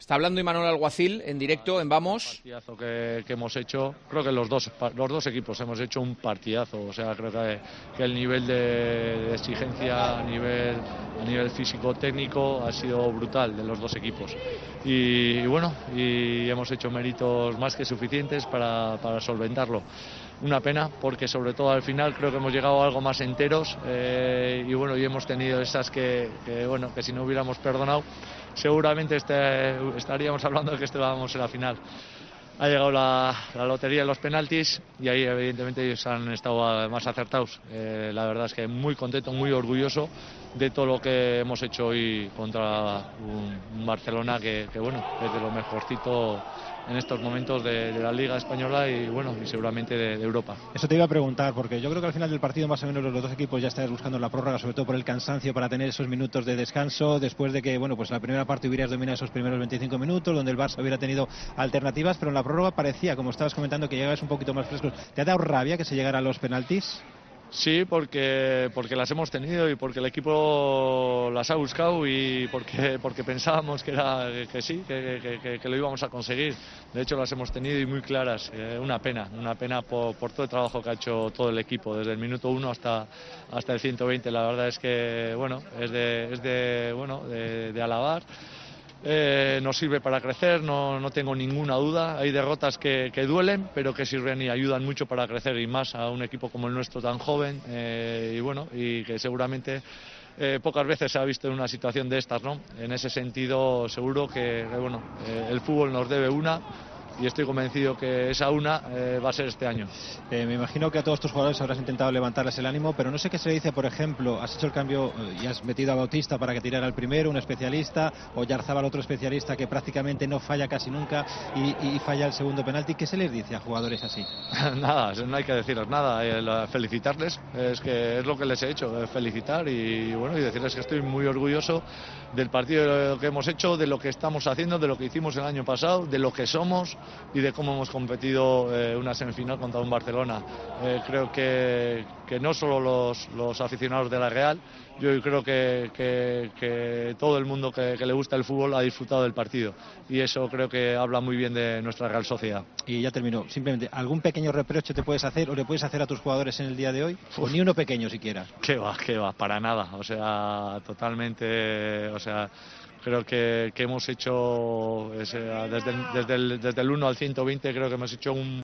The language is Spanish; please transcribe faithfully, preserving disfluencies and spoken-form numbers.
Está hablando Imanol Alguacil en directo en Vamos. El partidazo que, que hemos hecho, creo que los dos, los dos equipos hemos hecho un partidazo, o sea, creo que, que el nivel de, de exigencia a nivel, a nivel físico-técnico ha sido brutal de los dos equipos. Y, y bueno, y hemos hecho méritos más que suficientes para, para solventarlo. Una pena, porque sobre todo al final creo que hemos llegado a algo más enteros eh, y bueno, y hemos tenido esas que, que bueno, que si no hubiéramos perdonado, seguramente este, estaríamos hablando de que estábamos en la final. Ha llegado la, la lotería de los penaltis y ahí evidentemente ellos han estado más acertados. Eh, la verdad es que muy contento, muy orgulloso de todo lo que hemos hecho hoy contra un, un Barcelona que, que bueno, es de lo mejorcito en estos momentos de, de la Liga Española y bueno, y seguramente de, de Europa. Eso te iba a preguntar, porque yo creo que al final del partido más o menos los dos equipos ya están buscando la prórroga, sobre todo por el cansancio, para tener esos minutos de descanso, después de que, bueno, pues la primera parte hubieras dominado esos primeros veinticinco minutos, donde el Barça hubiera tenido alternativas, pero en la prórroga parecía, como estabas comentando, que llegabas un poquito más frescos. ¿Te ha dado rabia que se llegara a los penaltis? Sí, porque, porque las hemos tenido y porque el equipo las ha buscado y porque, porque pensábamos que, era, que sí, que, que, que, que lo íbamos a conseguir. De hecho las hemos tenido y muy claras. Eh, una pena, una pena por, por todo el trabajo que ha hecho todo el equipo, desde el minuto uno hasta, hasta el ciento veinte. La verdad es que bueno, es de, es de, bueno, de, de alabar. Eh, nos sirve para crecer, no, no tengo ninguna duda. Hay derrotas que, que duelen, pero que sirven y ayudan mucho para crecer, y más a un equipo como el nuestro tan joven eh, y bueno, y que seguramente eh, pocas veces se ha visto en una situación de estas, ¿no? En ese sentido, seguro que, que bueno, eh, el fútbol nos debe una. Y estoy convencido que esa una eh, va a ser este año. Eh, me imagino que a todos tus jugadores habrás intentado levantarles el ánimo, pero no sé qué se le dice, por ejemplo, has hecho el cambio eh, y has metido a Bautista para que tirara el primero, un especialista, o Yarzábal, otro especialista que prácticamente no falla casi nunca y, y falla el segundo penalti. ¿Qué se les dice a jugadores así? Nada, no hay que decirles nada, eh, felicitarles, es que es lo que les he hecho, felicitar y bueno, y decirles que estoy muy orgulloso del partido que hemos hecho, de lo que estamos haciendo, de lo que hicimos el año pasado, de lo que somos y de cómo hemos competido eh, una semifinal contra un Barcelona. Eh, creo que, que no solo los, los aficionados de la Real, yo creo que, que, que todo el mundo que, que le gusta el fútbol ha disfrutado del partido y eso creo que habla muy bien de nuestra Real Sociedad. Y ya terminó, simplemente, ¿algún pequeño reproche te puedes hacer o le puedes hacer a tus jugadores en el día de hoy? O ni uno pequeño siquiera. Qué va, qué va, para nada, o sea, totalmente, o sea, creo que, que hemos hecho, o sea, desde, el, desde, el, desde el uno al ciento veinte creo que hemos hecho un